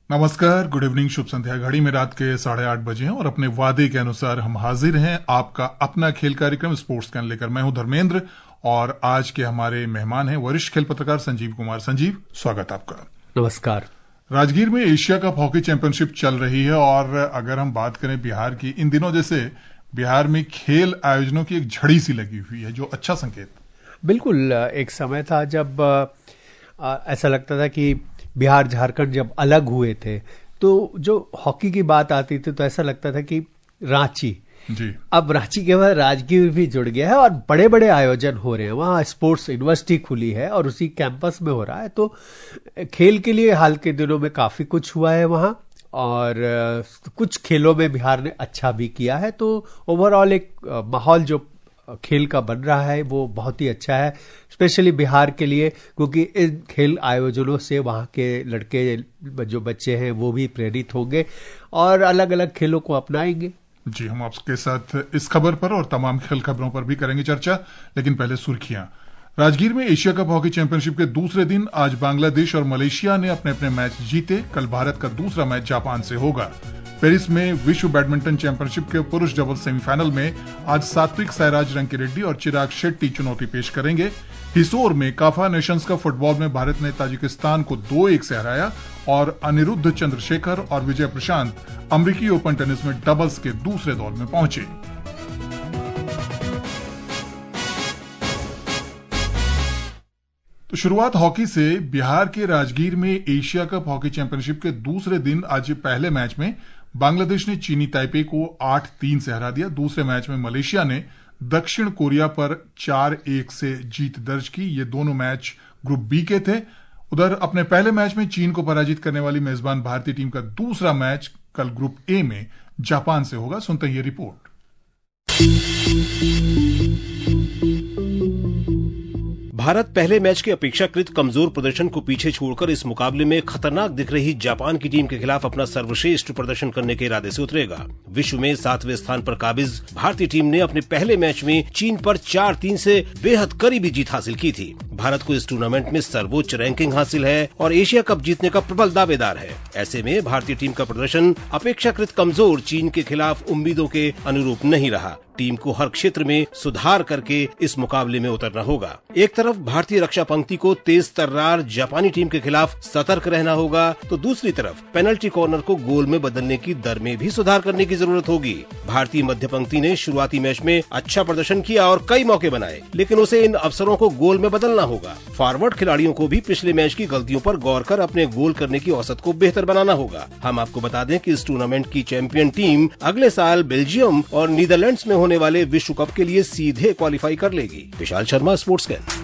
नमस्कार, good evening, शुभ संध्या। घड़ी में रात के 8:30 बजे हैं और अपने वादे के अनुसार हम हाजिर हैं आपका अपना खेल कार्यक्रम स्पोर्ट्स कैन लेकर। मैं हूं धर्मेंद्र और आज के हमारे मेहमान हैं वरिष्ठ खेल पत्रकार संजीव कुमार। संजीव, स्वागत आपका। नमस्कार। राजगीर में एशिया कप हॉकी चैंपियनशिप चल रही है और अगर हम बात करें बिहार की, इन दिनों जैसे बिहार में खेल आयोजनों की एक झड़ी सी लगी हुई है, जो अच्छा संकेत। बिल्कुल, एक समय था जब ऐसा लगता था कि बिहार झारखंड जब अलग हुए थे तो जो हॉकी की बात आती थी तो ऐसा लगता था कि रांची जी, अब रांची के बाद राजगीर भी जुड़ गया है और बड़े बड़े आयोजन हो रहे हैं। वहाँ स्पोर्ट्स यूनिवर्सिटी खुली है और उसी कैंपस में हो रहा है। तो खेल के लिए हाल के दिनों में काफी कुछ हुआ है वहाँ और कुछ खेलों में बिहार ने अच्छा भी किया है। तो ओवरऑल एक माहौल जो खेल का बन रहा है वो बहुत ही अच्छा है, स्पेशली बिहार के लिए, क्योंकि इन खेल आयोजनों से वहाँ के लड़के जो बच्चे हैं वो भी प्रेरित होंगे और अलग अलग खेलों को अपनाएंगे। जी, हम आपके साथ इस खबर पर और तमाम खेल खबरों पर भी करेंगे चर्चा, लेकिन पहले सुर्खियां। राजगीर में एशिया कप हॉकी चैंपियनशिप के दूसरे दिन आज बांग्लादेश और मलेशिया ने अपने अपने मैच जीते। कल भारत का दूसरा मैच जापान से होगा। पेरिस में विश्व बैडमिंटन चैंपियनशिप के पुरुष डबल सेमीफाइनल में आज सात्विक साईराज रंकीरेड्डी और चिराग शेट्टी चुनौती पेश करेंगे। हिसोर में काफा नेशंस कप फुटबॉल में भारत ने ताजिकिस्तान को 2-1 से हराया और अनिरुद्ध चंद्रशेखर और विजय प्रशांत अमेरिकी ओपन टेनिस में डबल्स के दूसरे दौर में पहुंचे। तो शुरुआत हॉकी से। बिहार के राजगीर में एशिया कप हॉकी चैंपियनशिप के दूसरे दिन आज पहले मैच में बांग्लादेश ने चीनी ताइपे को 8-3 से हरा दिया। दूसरे मैच में मलेशिया ने दक्षिण कोरिया पर 4-1 से जीत दर्ज की। ये दोनों मैच ग्रुप बी के थे। उधर अपने पहले मैच में चीन को पराजित करने वाली मेजबान भारतीय टीम का दूसरा मैच कल ग्रुप ए में जापान से होगा। सुनते हैं ये रिपोर्ट। भारत पहले मैच के अपेक्षाकृत कमजोर प्रदर्शन को पीछे छोड़कर इस मुकाबले में खतरनाक दिख रही जापान की टीम के खिलाफ अपना सर्वश्रेष्ठ प्रदर्शन करने के इरादे से उतरेगा। विश्व में 7वें स्थान पर काबिज भारतीय टीम ने अपने पहले मैच में चीन पर 4-3 से बेहद करीबी जीत हासिल की थी। भारत को इस टूर्नामेंट में सर्वोच्च रैंकिंग हासिल है और एशिया कप जीतने का प्रबल दावेदार है। ऐसे में भारतीय टीम का प्रदर्शन अपेक्षाकृत कमजोर चीन के खिलाफ उम्मीदों के अनुरूप नहीं रहा। टीम को हर क्षेत्र में सुधार करके इस मुकाबले में उतरना होगा। एक तरफ भारतीय रक्षा पंक्ति को तेज तर्रार जापानी टीम के खिलाफ सतर्क रहना होगा, तो दूसरी तरफ पेनल्टी कॉर्नर को गोल में बदलने की दर में भी सुधार करने की जरूरत होगी। भारतीय मध्य पंक्ति ने शुरुआती मैच में अच्छा प्रदर्शन किया और कई मौके बनाए, लेकिन उसे इन अवसरों को गोल में बदलना होगा। फॉरवर्ड खिलाड़ियों को भी पिछले मैच की गलतियों पर गौर कर अपने गोल करने की औसत को बेहतर बनाना होगा। हम आपको बता दें कि इस टूर्नामेंट की चैंपियन टीम अगले साल बेल्जियम और नीदरलैंड्स में होने वाले विश्व कप के लिए सीधे क्वालिफाई कर लेगी। Vishal Sharma, sports scan.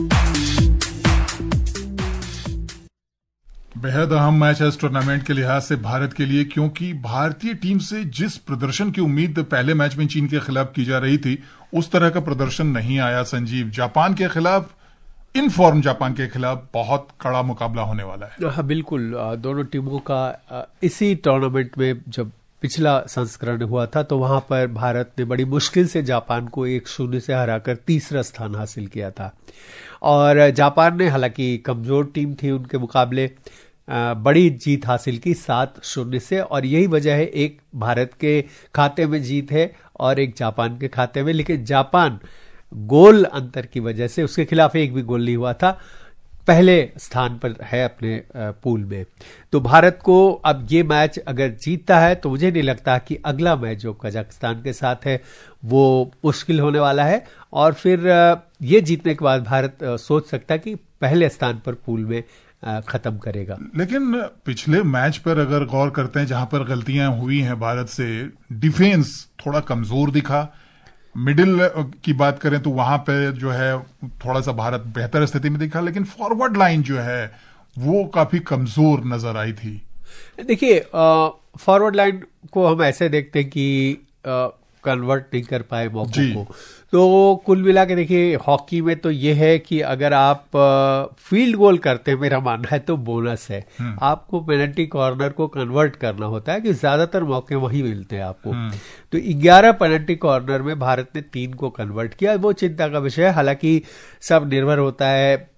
बेहद अहम मैच है इस टूर्नामेंट के लिहाज से भारत के लिए, क्योंकि भारतीय टीम से जिस प्रदर्शन की उम्मीद पहले मैच में चीन के खिलाफ की जा रही थी उस तरह का प्रदर्शन नहीं आया। संजीव, जापान के खिलाफ, इन फॉर्म जापान के खिलाफ बहुत कड़ा मुकाबला होने वाला है। हाँ, बिल्कुल। दोनों टीमों का इसी टूर्नामेंट में जब पिछला संस्करण हुआ था तो वहां पर भारत ने बड़ी मुश्किल से जापान को 1-0 से हराकर तीसरा स्थान हासिल किया था। और जापान ने, हालांकि कमजोर टीम थी उनके मुकाबले, बड़ी जीत हासिल की 7-0 से। और यही वजह है, एक भारत के खाते में जीत है और एक जापान के खाते में। लेकिन जापान गोल अंतर की वजह से, उसके खिलाफ एक भी गोल नहीं हुआ था, पहले स्थान पर है अपने पूल में। तो भारत को अब ये मैच अगर जीतता है तो मुझे नहीं लगता कि अगला मैच जो कजाकिस्तान के साथ है वो मुश्किल होने वाला है। और फिर ये जीतने के बाद भारत सोच सकता है कि पहले स्थान पर पूल में खत्म करेगा। लेकिन पिछले मैच पर अगर गौर करते हैं, जहां पर गलतियां हुई हैं भारत से, डिफेंस थोड़ा कमजोर दिखा। मिडिल की बात करें तो वहां पे जो है थोड़ा सा भारत बेहतर स्थिति में दिखा, लेकिन फॉरवर्ड लाइन जो है वो काफी कमजोर नजर आई थी। देखिए, फॉरवर्ड लाइन को हम ऐसे देखते हैं कि कन्वर्ट नहीं कर पाए मौकों को। तो कुल मिला के देखिए, हॉकी में तो ये है कि अगर आप फील्ड गोल करते हैं, मेरा मानना है, तो बोनस है। आपको पेनल्टी कॉर्नर को कन्वर्ट करना होता है कि ज्यादातर मौके वही मिलते हैं आपको। तो 11 पेनल्टी कॉर्नर में भारत ने 3 को कन्वर्ट किया। वो चिंता का विषय है। हालांकि सब निर्भर होता है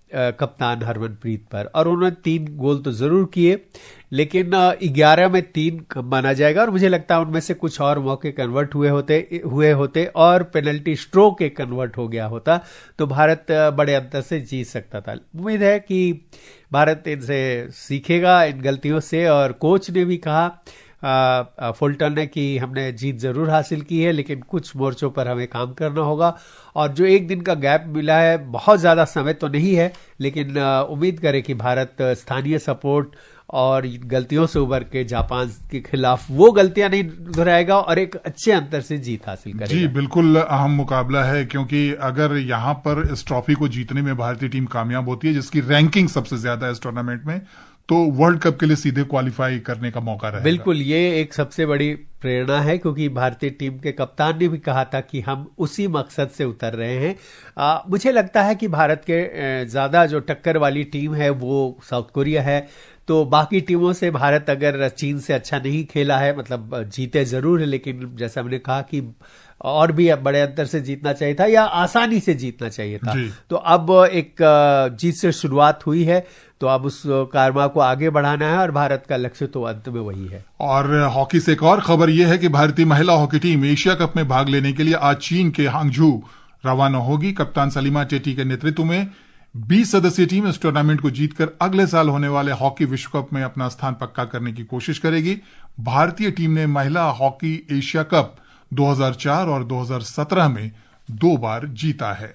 कप्तान हरमनप्रीत पर, और उन्होंने 3 गोल तो जरूर किए, लेकिन 11 में 3 माना जाएगा, और मुझे लगता है उनमें से कुछ और मौके कन्वर्ट हुए होते और पेनल्टी स्ट्रोक एक कन्वर्ट हो गया होता तो भारत बड़े अंतर से जीत सकता था। उम्मीद है कि भारत इनसे सीखेगा, इन गलतियों से, और कोच ने भी कहा फुलटन ने कि हमने जीत जरूर हासिल की है, लेकिन कुछ मोर्चों पर हमें काम करना होगा, और जो एक दिन का गैप मिला है बहुत ज्यादा समय तो नहीं है, लेकिन उम्मीद करें कि भारत स्थानीय सपोर्ट और गलतियों से उबर के जापान के खिलाफ वो गलतियां नहीं दोहराएगा और एक अच्छे अंतर से जीत हासिल करेगा। जी बिल्कुल अहम मुकाबला है, क्योंकि अगर यहां पर इस ट्रॉफी को जीतने में भारतीय टीम कामयाब होती है, जिसकी रैंकिंग सबसे ज्यादा है इस टूर्नामेंट में, तो वर्ल्ड कप के लिए सीधे क्वालिफाई करने का मौका रहेगा। बिल्कुल, ये एक सबसे बड़ी प्रेरणा है, क्योंकि भारतीय टीम के कप्तान ने भी कहा था कि हम उसी मकसद से उतर रहे हैं। मुझे लगता है कि भारत के ज्यादा जो टक्कर वाली टीम है वो साउथ कोरिया है, तो बाकी टीमों से भारत अगर चीन से अच्छा नहीं खेला है, मतलब जीते जरूर है, लेकिन जैसा हमने कहा कि और भी बड़े अंतर से जीतना चाहिए था या आसानी से जीतना चाहिए था, तो अब एक जीत से शुरुआत हुई है, तो अब उस कारवा को आगे बढ़ाना है और भारत का लक्ष्य तो अंत में वही है। और हॉकी से एक और खबर यह है कि भारतीय महिला हॉकी टीम एशिया कप में भाग लेने के लिए आज चीन के हांगझू रवाना होगी। कप्तान सलीमा टेटी के नेतृत्व में 20 सदस्यीय टीम इस टूर्नामेंट को जीतकर अगले साल होने वाले हॉकी विश्व कप में अपना स्थान पक्का करने की कोशिश करेगी। भारतीय टीम ने महिला हॉकी एशिया कप 2004 और 2017 में 2 बार जीता है।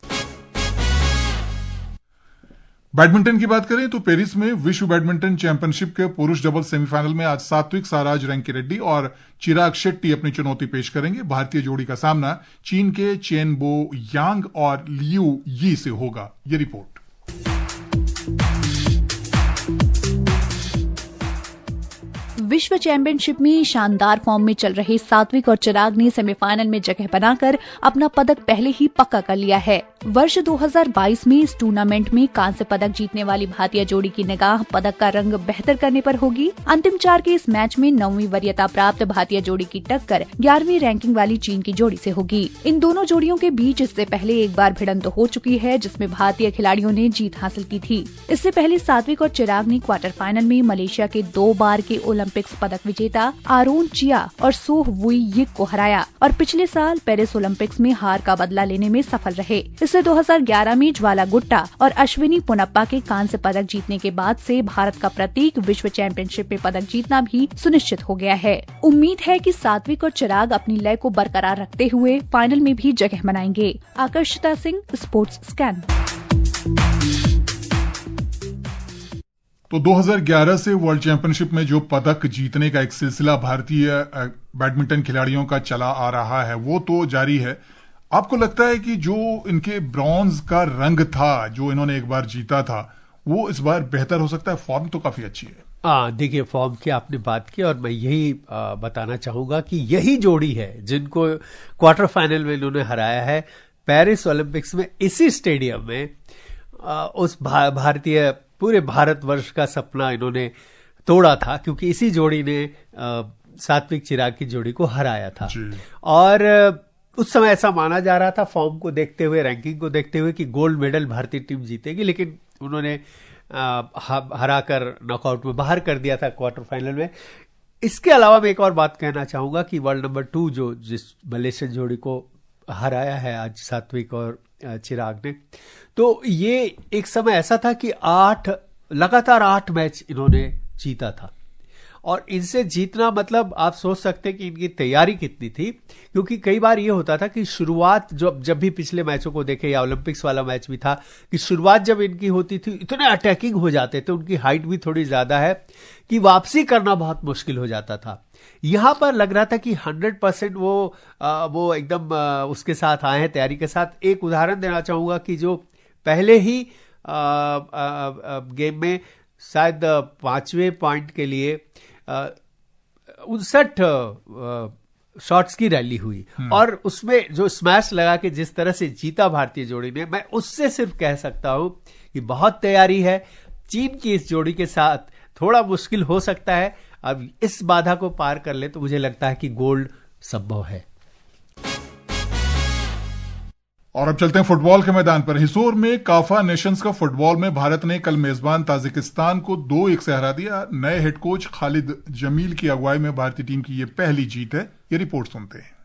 बैडमिंटन की बात करें तो पेरिस में विश्व बैडमिंटन चैंपियनशिप के पुरुष डबल सेमीफाइनल में आज सात्विक साईराज रंकीरेड्डी और चिराग शेट्टी अपनी चुनौती पेश करेंगे। भारतीय जोड़ी का सामना चीन के चेन बो यांग और लियू यी से होगा। ये रिपोर्ट। विश्व चैंपियनशिप में शानदार फॉर्म में चल रहे सात्विक और चिराग ने सेमीफाइनल में जगह बनाकर अपना पदक पहले ही पक्का कर लिया है। वर्ष 2022 में इस टूर्नामेंट में कांस्य पदक जीतने वाली भारतीय जोड़ी की निगाह पदक का रंग बेहतर करने पर होगी। अंतिम 4 के इस मैच में 9वीं वरीयता प्राप्त भारतीय जोड़ी की टक्कर 11वीं रैंकिंग वाली चीन की जोड़ी से होगी। इन दोनों जोड़ियों के बीच इससे पहले एक बार भिड़ंत हो चुकी है, जिसमें भारतीय खिलाड़ियों ने जीत हासिल की थी। इससे पहले सात्विक और चिराग ने क्वार्टर फाइनल में मलेशिया के 2 बार के ओलंपिक्स पदक विजेता आरोन चिया और सोह वुई यिक को हराया और पिछले साल पेरिस ओलंपिक्स में हार का बदला लेने में सफल रहे। इससे 2011 में ज्वाला गुट्टा और अश्विनी पोनप्पा के कांस्य पदक जीतने के बाद से भारत का प्रतीक विश्व चैंपियनशिप में पदक जीतना भी सुनिश्चित हो गया है। उम्मीद है कि सात्विक और चिराग अपनी लय को बरकरार रखते हुए फाइनल में भी जगह बनाएंगे। Akarshita Singh, sports scan. तो 2011 से वर्ल्ड चैंपियनशिप में जो पदक जीतने का एक सिलसिला भारतीय बैडमिंटन खिलाड़ियों का चला आ रहा है वो तो जारी है। आपको लगता है कि जो इनके ब्रॉन्ज का रंग था, जो इन्होंने एक बार जीता था, वो इस बार बेहतर हो सकता है? फॉर्म तो काफी अच्छी है। देखिए, फॉर्म की आपने बात की और मैं यही बताना चाहूंगा कि यही जोड़ी है जिनको क्वार्टर फाइनल में इन्होंने हराया है पेरिस ओलंपिक्स में, इसी स्टेडियम में। उस भारतीय पूरे भारतवर्ष का सपना इन्होंने तोड़ा था, क्योंकि इसी जोड़ी ने सात्विक चिराग की जोड़ी को हराया था। और उस समय ऐसा माना जा रहा था, फॉर्म को देखते हुए, रैंकिंग को देखते हुए, कि गोल्ड मेडल भारतीय टीम जीतेगी, लेकिन उन्होंने हराकर नॉकआउट में बाहर कर दिया था क्वार्टर फाइनल में। इसके अलावा मैं एक और बात कहना चाहूंगा कि वर्ल्ड नंबर 2 जो जिस मलेशियन जोड़ी को हराया है आज सात्विक और चिराग ने, तो ये एक समय ऐसा था कि लगातार 8 मैच इन्होंने जीता था, और इनसे जीतना मतलब आप सोच सकते हैं कि इनकी तैयारी कितनी थी। क्योंकि कई बार ये होता था कि शुरुआत जब भी पिछले मैचों को देखे, या ओलंपिक्स वाला मैच भी था, कि शुरुआत जब इनकी होती थी इतने अटैकिंग हो जाते थे, उनकी हाइट भी थोड़ी ज्यादा है, कि वापसी करना बहुत मुश्किल हो जाता था। यहां पर लग रहा था कि 100% वो एकदम उसके साथ आए हैं, तैयारी के साथ। एक उदाहरण देना चाहूंगा कि जो पहले ही गेम में शायद 5वें पॉइंट के लिए 59 शॉट्स की रैली हुई, और उसमें जो स्मैश लगा के जिस तरह से जीता भारतीय जोड़ी ने, मैं उससे सिर्फ कह सकता हूं कि बहुत तैयारी है। चीन की इस जोड़ी के साथ थोड़ा मुश्किल हो सकता है। अब इस बाधा को पार कर ले तो मुझे लगता है कि गोल्ड संभव है। और अब चलते हैं फुटबॉल के मैदान पर। हिसोर में काफा नेशंस कप फुटबॉल में भारत ने कल मेजबान ताजिकिस्तान को 2-1 से हरा दिया। नए हेड कोच खालिद जमील की अगुवाई में भारतीय टीम की यह पहली जीत है। ये रिपोर्ट सुनते हैं।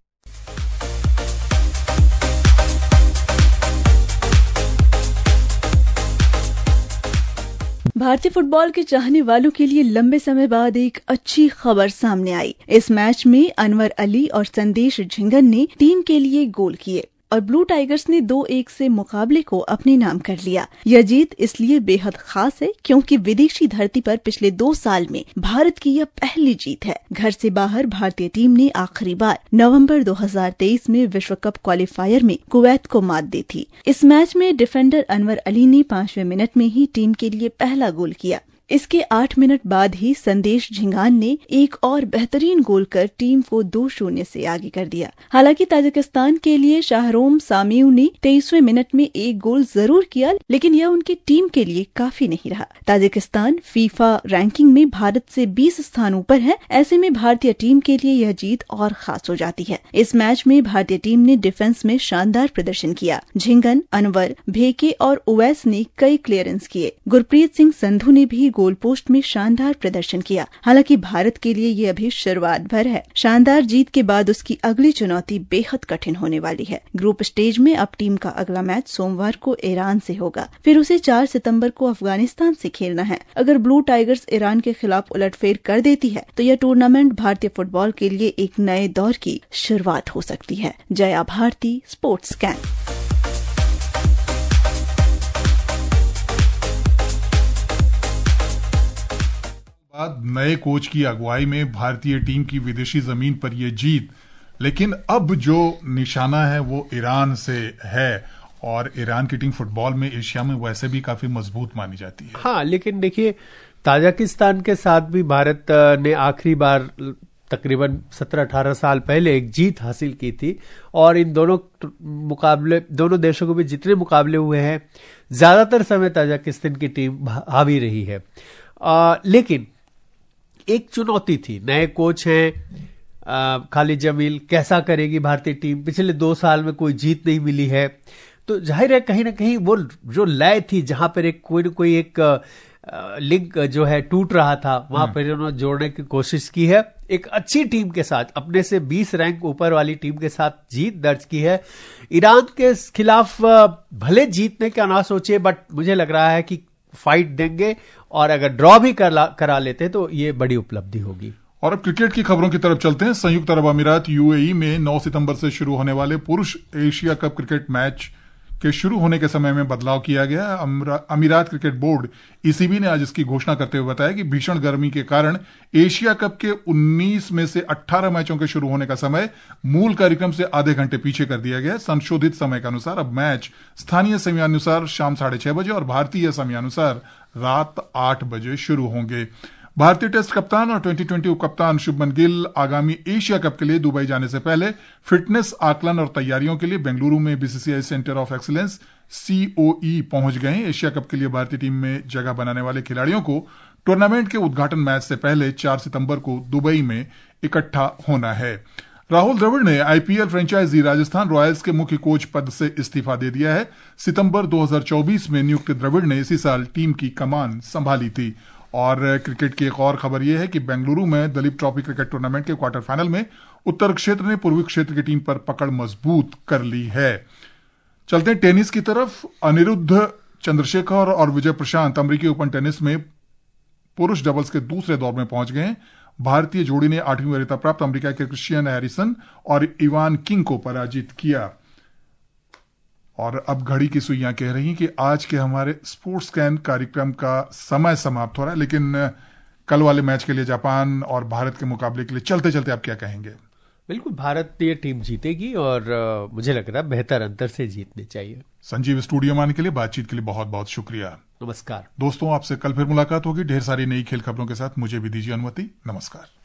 भारतीय फुटबॉल के चाहने वालों के लिए लंबे समय बाद एक अच्छी खबर सामने आई। इस मैच में अनवर अली और संदेश झिंगन ने टीम के लिए गोल किए और ब्लू टाइगर्स ने 2-1 से मुकाबले को अपने नाम कर लिया। यह जीत इसलिए बेहद खास है क्योंकि विदेशी धरती पर पिछले 2 साल में भारत की यह पहली जीत है। घर से बाहर भारतीय टीम ने आखिरी बार नवंबर 2023 में विश्व कप क्वालिफायर में कुवैत को मात दी थी। इस मैच में डिफेंडर अनवर अली ने 5वें मिनट में ही टीम के लिए पहला गोल किया। इसके 8 मिनट बाद ही संदेश झिंगान ने एक और बेहतरीन गोल कर टीम को 2-0 से आगे कर दिया। हालांकि ताजिकिस्तान के लिए शाहरोम सामियू ने 23वें मिनट में एक गोल जरूर किया, लेकिन यह उनकी टीम के लिए काफी नहीं रहा। ताजिकिस्तान फीफा रैंकिंग में भारत से 20 स्थान ऊपर है। ऐसे में भारतीय टीम के लिए यह जीत और खास हो जाती है। इस मैच में भारतीय टीम ने डिफेंस में शानदार प्रदर्शन किया। झिंगन, अनवर, भेके और ओवैस ने कई क्लियरेंस किए। गुरप्रीत सिंह संधू ने भी गोल पोस्ट में शानदार प्रदर्शन किया। हालांकि भारत के लिए ये अभी शुरुआत भर है। शानदार जीत के बाद उसकी अगली चुनौती बेहद कठिन होने वाली है। ग्रुप स्टेज में अब टीम का अगला मैच सोमवार को ईरान से होगा, फिर उसे 4 सितंबर को अफगानिस्तान से खेलना है। अगर ब्लू टाइगर्स ईरान के खिलाफ उलटफेर कर देती है तो यह टूर्नामेंट भारतीय फुटबॉल के लिए एक नए दौर की शुरुआत हो सकती है। Jaya Bharati, sports scan. बाद नए कोच की अगुवाई में भारतीय टीम की विदेशी जमीन पर यह जीत, लेकिन अब जो निशाना है वो ईरान से है और ईरान की टीम फुटबॉल में एशिया में वैसे भी काफी मजबूत मानी जाती है। हाँ, लेकिन देखिए ताजिकिस्तान के साथ भी भारत ने आखिरी बार तकरीबन 17-18 साल पहले एक जीत हासिल की थी और इन दोनों देशों के बीच जितने मुकाबले हुए हैं ज्यादातर समय ताजिकिस्तान की टीम हावी रही है। लेकिन एक चुनौती थी। नए कोच हैं खालिद जमील, कैसा करेगी भारतीय टीम? पिछले 2 साल में कोई जीत नहीं मिली है, तो जाहिर है कहीं ना कहीं वो जो लय थी जहां पर एक कोई एक लिंक जो है टूट रहा था, वहां पर उन्होंने जोड़ने की कोशिश की है। एक अच्छी टीम के साथ, अपने से 20 रैंक ऊपर वाली टीम के साथ जीत दर्ज की है। ईरान के खिलाफ भले जीतने का ना सोचे, बट मुझे लग रहा है कि फाइट देंगे और अगर ड्रॉ भी करा लेते तो ये बड़ी उपलब्धि होगी। और अब क्रिकेट की खबरों की तरफ चलते हैं। संयुक्त अरब अमीरात यूएई में 9 सितंबर से शुरू होने वाले पुरुष एशिया कप क्रिकेट मैच के शुरू होने के समय में बदलाव किया गया। अमीरात क्रिकेट बोर्ड ईसीबी ने आज इसकी घोषणा करते हुए बताया कि भीषण गर्मी के कारण एशिया कप के 19 में से 18 मैचों के शुरू होने का समय मूल कार्यक्रम से आधे घंटे पीछे कर दिया गया। संशोधित समय के अनुसार अब मैच स्थानीय समयानुसार शाम 6:30 बजे और भारतीय समयानुसार रात 8 बजे शुरू होंगे। भारतीय टेस्ट कप्तान और 2020 उप कप्तान शुभमन गिल आगामी एशिया कप के लिए दुबई जाने से पहले फिटनेस आकलन और तैयारियों के लिए बेंगलुरु में BCCI centre of excellence COE पहुंच गए हैं। एशिया कप के लिए भारतीय टीम में जगह बनाने वाले खिलाड़ियों को टूर्नामेंट के उद्घाटन मैच से पहले 4 सितंबर को दुबई में इकट्ठा होना है। राहुल द्रविड़ ने आईपीएल फ्रेंचाइजी राजस्थान रॉयल्स के मुख्य कोच पद से इस्तीफा दे दिया है। सितंबर 2024 में नियुक्त द्रविड़ ने इसी साल टीम की कमान संभाली थी। और क्रिकेट की एक और खबर यह है कि बेंगलुरु में दलीप ट्रॉफी क्रिकेट टूर्नामेंट के क्वार्टर फाइनल में उत्तर क्षेत्र ने पूर्वी क्षेत्र की टीम पर पकड़ मजबूत कर ली है। चलते हैं टेनिस की तरफ। अनिरुद्ध चंद्रशेखर और विजय प्रशांत अमेरिकी ओपन टेनिस में पुरुष डबल्स के दूसरे दौर में पहुंच गए। भारतीय जोड़ी ने 8वीं वरीयता प्राप्त अमेरिका के क्रिश्चियन हैरिसन और इवान किंग को पराजित किया। और अब घड़ी की सुइयां कह रही कि आज के हमारे स्पोर्ट्स कैन कार्यक्रम का समय समाप्त हो रहा है, लेकिन कल वाले मैच के लिए जापान और भारत के मुकाबले के लिए चलते चलते आप क्या कहेंगे? बिल्कुल, भारतीय टीम जीतेगी और मुझे लग रहा है बेहतर अंतर से जीतनी चाहिए। संजीव स्टूडियो में आने के लिए, बातचीत के लिए बहुत बहुत शुक्रिया। नमस्कार दोस्तों, आपसे कल फिर मुलाकात होगी ढेर सारी नई खेल खबरों के साथ। मुझे भी दीजिए अनुमति। नमस्कार।